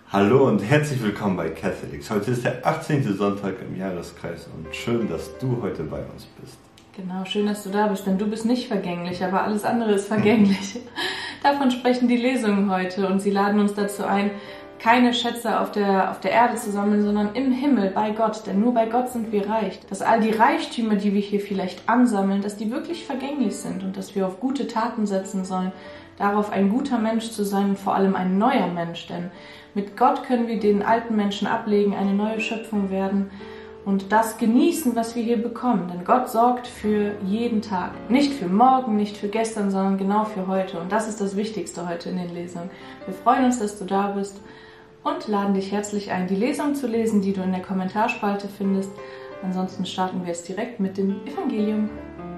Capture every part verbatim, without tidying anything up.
Hallo und herzlich willkommen bei Catholics. Heute ist der achtzehnte Sonntag im Jahreskreis und schön, dass du heute bei uns bist. Genau, schön, dass du da bist, denn du bist nicht vergänglich, aber alles andere ist vergänglich. Davon sprechen die Lesungen heute und sie laden uns dazu ein, keine Schätze auf der, auf der Erde zu sammeln, sondern im Himmel, bei Gott, denn nur bei Gott sind wir reich. Dass all die Reichtümer, die wir hier vielleicht ansammeln, dass die wirklich vergänglich sind und dass wir auf gute Taten setzen sollen, darauf ein guter Mensch zu sein und vor allem ein neuer Mensch, denn mit Gott können wir den alten Menschen ablegen, eine neue Schöpfung werden und das genießen, was wir hier bekommen. Denn Gott sorgt für jeden Tag. Nicht für morgen, nicht für gestern, sondern genau für heute. Und das ist das Wichtigste heute in den Lesungen. Wir freuen uns, dass du da bist und laden dich herzlich ein, die Lesung zu lesen, die du in der Kommentarspalte findest. Ansonsten starten wir jetzt direkt mit dem Evangelium.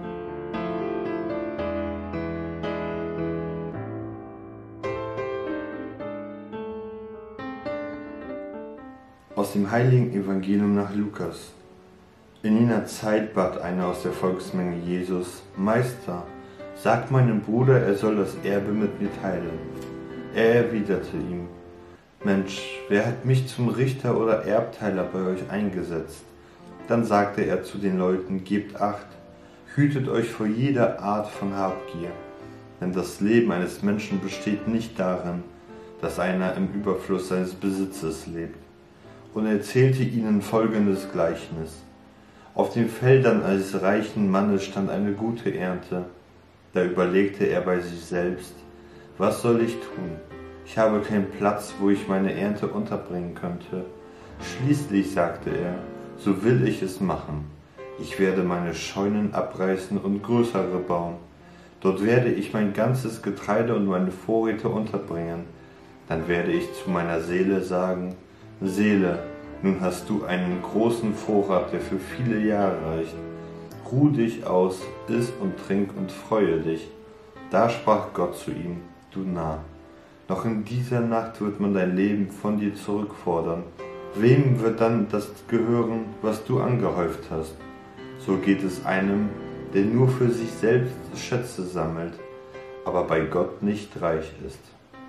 Aus dem heiligen Evangelium nach Lukas. In jener Zeit bat einer aus der Volksmenge Jesus: Meister, sag meinem Bruder, er soll das Erbe mit mir teilen. Er erwiderte ihm: Mensch, wer hat mich zum Richter oder Erbteiler bei euch eingesetzt? Dann sagte er zu den Leuten: Gebt acht, hütet euch vor jeder Art von Habgier. Denn das Leben eines Menschen besteht nicht darin, dass einer im Überfluss seines Besitzes lebt. Und er erzählte ihnen folgendes Gleichnis. Auf den Feldern eines reichen Mannes stand eine gute Ernte. Da überlegte er bei sich selbst: Was soll ich tun? Ich habe keinen Platz, wo ich meine Ernte unterbringen könnte. Schließlich sagte er: So will ich es machen. Ich werde meine Scheunen abreißen und größere bauen. Dort werde ich mein ganzes Getreide und meine Vorräte unterbringen. Dann werde ich zu meiner Seele sagen: Seele, nun hast du einen großen Vorrat, der für viele Jahre reicht. Ruh dich aus, iss und trink und freue dich. Da sprach Gott zu ihm: Du Narr, noch in dieser Nacht wird man dein Leben von dir zurückfordern. Wem wird dann das gehören, was du angehäuft hast? So geht es einem, der nur für sich selbst Schätze sammelt, aber bei Gott nicht reich ist.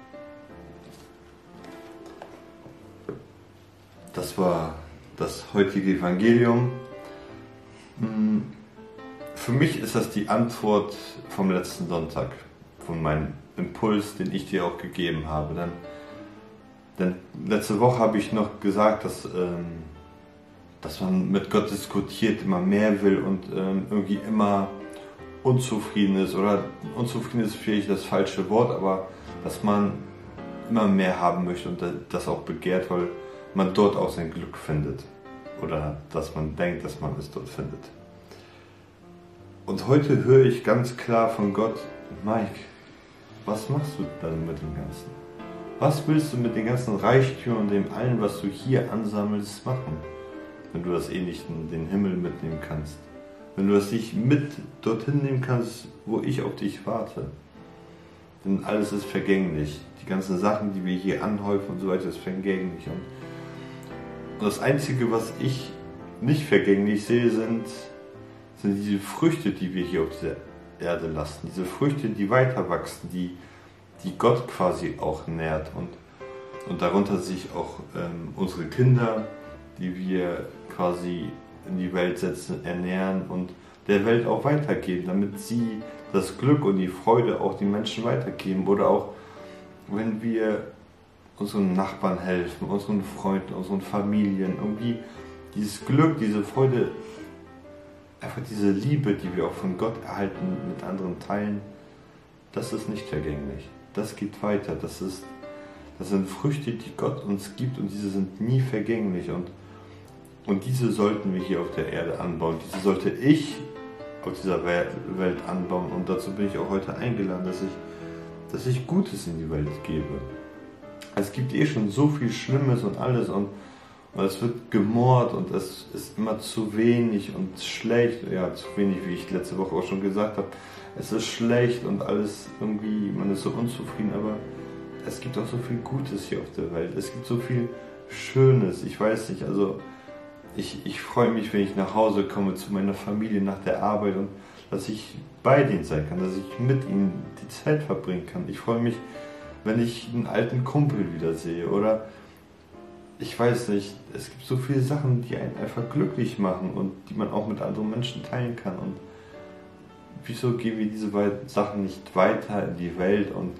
Das war das heutige Evangelium. Für mich ist das die Antwort vom letzten Sonntag, von meinem Impuls, den ich dir auch gegeben habe. Denn, denn letzte Woche habe ich noch gesagt, dass, ähm, dass man mit Gott diskutiert, immer mehr will und ähm, irgendwie immer unzufrieden ist. Oder unzufrieden ist vielleicht das falsche Wort, aber dass man immer mehr haben möchte und das auch begehrt, weil man dort auch sein Glück findet oder dass man denkt, dass man es dort findet. Und heute höre ich ganz klar von Gott: Mike, was machst du dann mit dem Ganzen? Was willst du mit den ganzen Reichtümern und dem allen, was du hier ansammelst, machen, wenn du das eh nicht in den Himmel mitnehmen kannst? Wenn du das nicht mit dorthin nehmen kannst, wo ich auf dich warte? Denn alles ist vergänglich. Die ganzen Sachen, die wir hier anhäufen und so weiter, ist vergänglich. Und Und das Einzige, was ich nicht vergänglich sehe, sind, sind diese Früchte, die wir hier auf dieser Erde lassen. Diese Früchte, die weiter wachsen, die, die Gott quasi auch nährt. Und, und darunter sich auch ähm, unsere Kinder, die wir quasi in die Welt setzen, ernähren und der Welt auch weitergeben, damit sie das Glück und die Freude auch den Menschen weitergeben. Oder auch, wenn wir unseren Nachbarn helfen, unseren Freunden, unseren Familien, irgendwie dieses Glück, diese Freude, einfach diese Liebe, die wir auch von Gott erhalten, mit anderen teilen, das ist nicht vergänglich. Das geht weiter. Das ist, das sind Früchte, die Gott uns gibt und diese sind nie vergänglich und, und diese sollten wir hier auf der Erde anbauen. Diese sollte ich auf dieser Welt anbauen und dazu bin ich auch heute eingeladen, dass ich, dass ich Gutes in die Welt gebe. Es gibt eh schon so viel Schlimmes und alles und, und es wird gemordet und es ist immer zu wenig und schlecht. Ja, zu wenig, wie ich letzte Woche auch schon gesagt habe. Es ist schlecht und alles irgendwie, man ist so unzufrieden, aber es gibt auch so viel Gutes hier auf der Welt. Es gibt so viel Schönes. Ich weiß nicht, also ich, ich freue mich, wenn ich nach Hause komme zu meiner Familie nach der Arbeit und dass ich bei denen sein kann, dass ich mit ihnen die Zeit verbringen kann. Ich freue mich, wenn ich einen alten Kumpel wieder sehe oder ich weiß nicht, es gibt so viele Sachen, die einen einfach glücklich machen und die man auch mit anderen Menschen teilen kann. Und wieso gehen wir diese Sachen nicht weiter in die Welt und,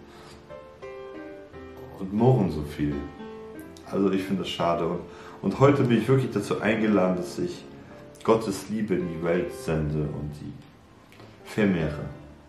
und murren so viel? Also ich finde das schade. Und, und heute bin ich wirklich dazu eingeladen, dass ich Gottes Liebe in die Welt sende und sie vermehre.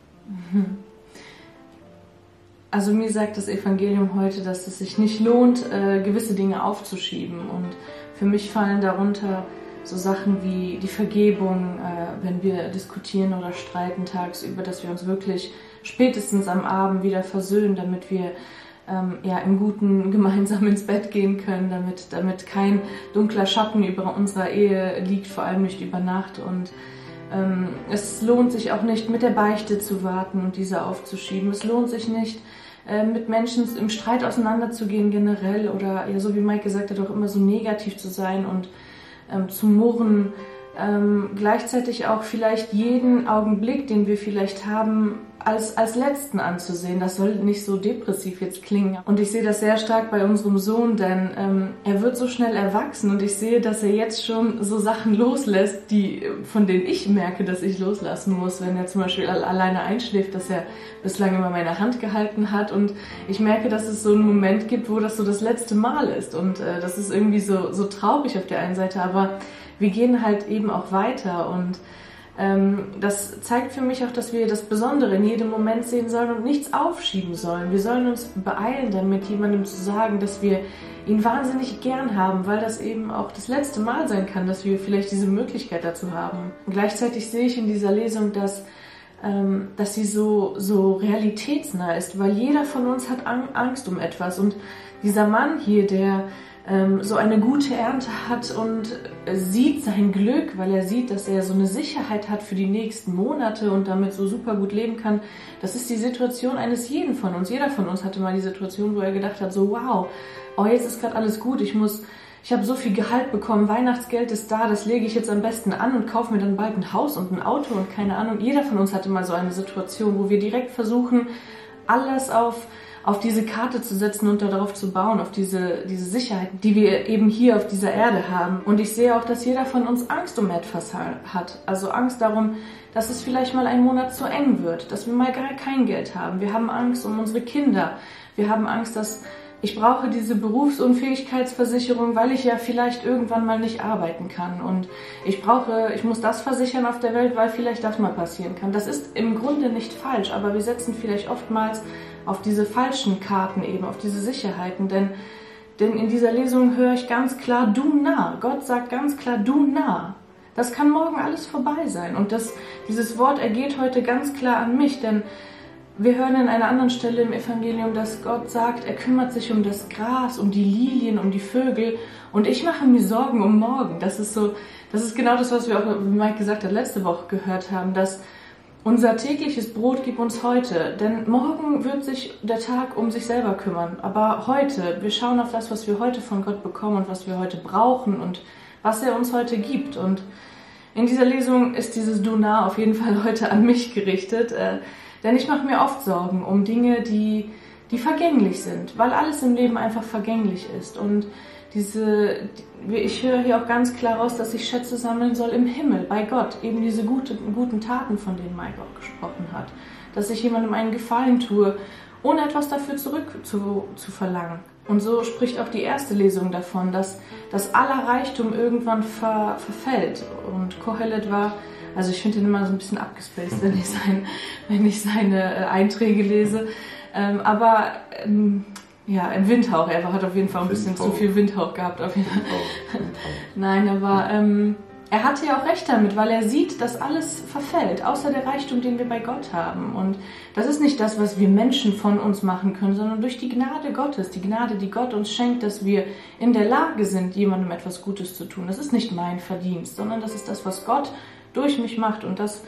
Also mir sagt das Evangelium heute, dass es sich nicht lohnt, äh, gewisse Dinge aufzuschieben. Und für mich fallen darunter so Sachen wie die Vergebung, äh, wenn wir diskutieren oder streiten tagsüber, dass wir uns wirklich spätestens am Abend wieder versöhnen, damit wir ähm, ja, im Guten gemeinsam ins Bett gehen können, damit, damit kein dunkler Schatten über unserer Ehe liegt, vor allem nicht über Nacht. Und ähm, es lohnt sich auch nicht, mit der Beichte zu warten und diese aufzuschieben. Es lohnt sich nicht, äh, mit Menschen im Streit auseinanderzugehen generell oder, ja, so wie Mike gesagt hat, auch immer so negativ zu sein und ähm, zu murren. Ähm, gleichzeitig auch vielleicht jeden Augenblick, den wir vielleicht haben, als, als letzten anzusehen. Das soll nicht so depressiv jetzt klingen. Und ich sehe das sehr stark bei unserem Sohn, denn ähm, er wird so schnell erwachsen und ich sehe, dass er jetzt schon so Sachen loslässt, die, von denen ich merke, dass ich loslassen muss. Wenn er zum Beispiel alleine einschläft, dass er bislang immer meine Hand gehalten hat und ich merke, dass es so einen Moment gibt, wo das so das letzte Mal ist und äh, das ist irgendwie so, so traurig auf der einen Seite, aber wir gehen halt eben auch weiter und ähm, das zeigt für mich auch, dass wir das Besondere in jedem Moment sehen sollen und nichts aufschieben sollen. Wir sollen uns beeilen, damit jemandem zu sagen, dass wir ihn wahnsinnig gern haben, weil das eben auch das letzte Mal sein kann, dass wir vielleicht diese Möglichkeit dazu haben. Und gleichzeitig sehe ich in dieser Lesung, dass ähm, dass sie so, so realitätsnah ist, weil jeder von uns hat Angst um etwas und dieser Mann hier, der so eine gute Ernte hat und sieht sein Glück, weil er sieht, dass er so eine Sicherheit hat für die nächsten Monate und damit so super gut leben kann. Das ist die Situation eines jeden von uns. Jeder von uns hatte mal die Situation, wo er gedacht hat, so wow, oh jetzt ist gerade alles gut, ich muss, ich habe so viel Gehalt bekommen, Weihnachtsgeld ist da, das lege ich jetzt am besten an und kaufe mir dann bald ein Haus und ein Auto und keine Ahnung. Jeder von uns hatte mal so eine Situation, wo wir direkt versuchen, alles auf auf diese Karte zu setzen und darauf zu bauen, auf diese, diese Sicherheit, die wir eben hier auf dieser Erde haben. Und ich sehe auch, dass jeder von uns Angst um etwas hat. Also Angst darum, dass es vielleicht mal ein Monat zu eng wird, dass wir mal gar kein Geld haben. Wir haben Angst um unsere Kinder. Wir haben Angst, dass ich brauche diese Berufsunfähigkeitsversicherung, weil ich ja vielleicht irgendwann mal nicht arbeiten kann. Und ich brauche, ich muss das versichern auf der Welt, weil vielleicht das mal passieren kann. Das ist im Grunde nicht falsch, aber wir setzen vielleicht oftmals auf diese falschen Karten eben, auf diese Sicherheiten, denn, denn in dieser Lesung höre ich ganz klar, du nah. Gott sagt ganz klar, du nah. Das kann morgen alles vorbei sein und das, dieses Wort ergeht heute ganz klar an mich, denn wir hören an einer anderen Stelle im Evangelium, dass Gott sagt, er kümmert sich um das Gras, um die Lilien, um die Vögel und ich mache mir Sorgen um morgen. Das ist so, das ist genau das, was wir auch, wie Mike gesagt hat, letzte Woche gehört haben, dass unser tägliches Brot gib uns heute, denn morgen wird sich der Tag um sich selber kümmern. Aber heute, wir schauen auf das, was wir heute von Gott bekommen und was wir heute brauchen und was er uns heute gibt. Und in dieser Lesung ist dieses Du nah auf jeden Fall heute an mich gerichtet, äh, denn ich mache mir oft Sorgen um Dinge, die, die vergänglich sind, weil alles im Leben einfach vergänglich ist. Und diese, ich höre hier auch ganz klar raus, dass ich Schätze sammeln soll im Himmel, bei Gott. Eben diese gute, guten Taten, von denen Mike auch gesprochen hat. Dass ich jemandem einen Gefallen tue, ohne etwas dafür zurück zu, zu verlangen. Und so spricht auch die erste Lesung davon, dass, dass aller Reichtum irgendwann ver, verfällt. Und Kohelet war, also ich finde ihn immer so ein bisschen abgespaced, wenn ich, sein, wenn ich seine Einträge lese. Ähm, aber ähm, ja, im Windhauch, er hat auf jeden Fall ein bisschen Windhauch. Zu viel Windhauch gehabt. Auf jeden Fall. Windhauch. Windhauch. Nein, aber ähm, er hatte ja auch recht damit, weil er sieht, dass alles verfällt, außer der Reichtum, den wir bei Gott haben. Und das ist nicht das, was wir Menschen von uns machen können, sondern durch die Gnade Gottes, die Gnade, die Gott uns schenkt, dass wir in der Lage sind, jemandem etwas Gutes zu tun. Das ist nicht mein Verdienst, sondern das ist das, was Gott durch mich macht. Und das,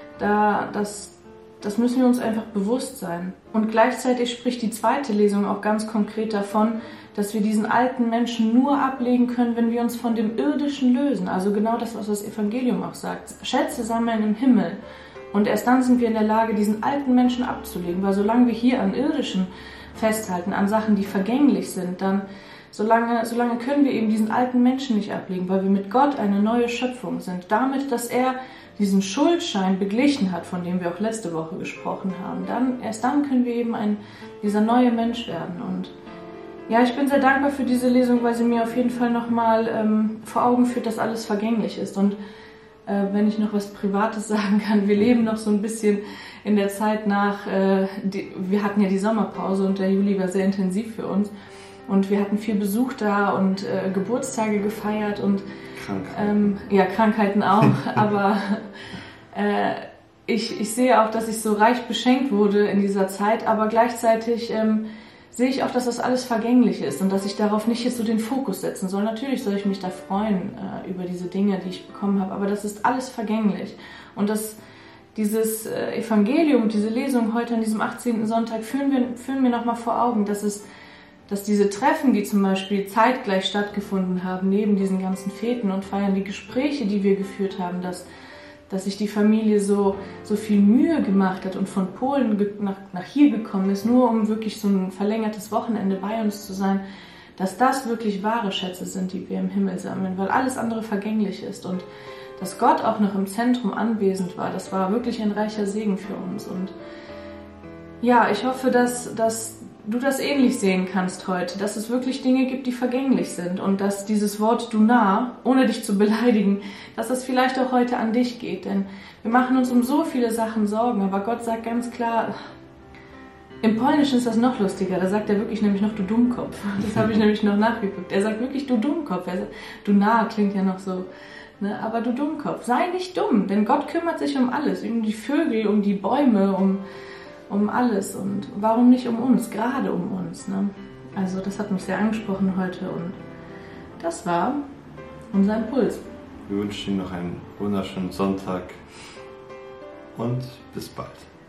da, das, das müssen wir uns einfach bewusst sein. Und gleichzeitig spricht die zweite Lesung auch ganz konkret davon, dass wir diesen alten Menschen nur ablegen können, wenn wir uns von dem Irdischen lösen. Also genau das, was das Evangelium auch sagt. Schätze sammeln im Himmel. Und erst dann sind wir in der Lage, diesen alten Menschen abzulegen. Weil solange wir hier an Irdischen festhalten, an Sachen, die vergänglich sind, dann, solange, solange können wir eben diesen alten Menschen nicht ablegen, weil wir mit Gott eine neue Schöpfung sind. Damit, dass er diesen Schuldschein beglichen hat, von dem wir auch letzte Woche gesprochen haben, dann, erst dann können wir eben ein, dieser neue Mensch werden. Und ja, ich bin sehr dankbar für diese Lesung, weil sie mir auf jeden Fall nochmal ähm, vor Augen führt, dass alles vergänglich ist. Und äh, wenn ich noch was Privates sagen kann, wir leben noch so ein bisschen in der Zeit nach, äh, die, wir hatten ja die Sommerpause und der Juli war sehr intensiv für uns. Und wir hatten viel Besuch da und äh, Geburtstage gefeiert und Krankheiten. Ähm, ja, Krankheiten auch, aber äh, ich, ich sehe auch, dass ich so reich beschenkt wurde in dieser Zeit, aber gleichzeitig ähm, sehe ich auch, dass das alles vergänglich ist und dass ich darauf nicht jetzt so den Fokus setzen soll. Natürlich soll ich mich da freuen äh, über diese Dinge, die ich bekommen habe, aber das ist alles vergänglich. Und das, dieses äh, Evangelium, diese Lesung heute an diesem achtzehnten Sonntag führen wir, führen mir nochmal vor Augen, dass es dass diese Treffen, die zum Beispiel zeitgleich stattgefunden haben, neben diesen ganzen Feten und Feiern, die Gespräche, die wir geführt haben, dass, dass sich die Familie so, so viel Mühe gemacht hat und von Polen ge- nach, nach hier gekommen ist, nur um wirklich so ein verlängertes Wochenende bei uns zu sein, dass das wirklich wahre Schätze sind, die wir im Himmel sammeln, weil alles andere vergänglich ist und dass Gott auch noch im Zentrum anwesend war, das war wirklich ein reicher Segen für uns. Und ja, ich hoffe, dass, dass du das ähnlich sehen kannst heute, dass es wirklich Dinge gibt, die vergänglich sind und dass dieses Wort du nah, ohne dich zu beleidigen, dass es vielleicht auch heute an dich geht, denn wir machen uns um so viele Sachen Sorgen, aber Gott sagt ganz klar, im Polnischen ist das noch lustiger, da sagt er wirklich nämlich noch du Dummkopf, das habe ich nämlich noch nachgeguckt, er sagt wirklich du Dummkopf, er sagt, du nah klingt ja noch so, ne? Aber du Dummkopf, sei nicht dumm, denn Gott kümmert sich um alles, um die Vögel, um die Bäume, um um alles und warum nicht um uns, gerade um uns. Ne? Also das hat mich sehr angesprochen heute und das war unser Impuls. Wir wünschen Ihnen noch einen wunderschönen Sonntag und bis bald.